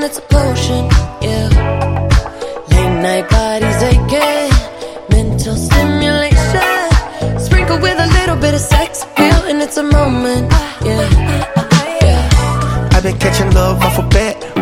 it's a potion, yeah. Late night bodies aching, mental stimulation, sprinkled with a little bit of sex appeal, and it's a moment, yeah. I've been catching love off a bat.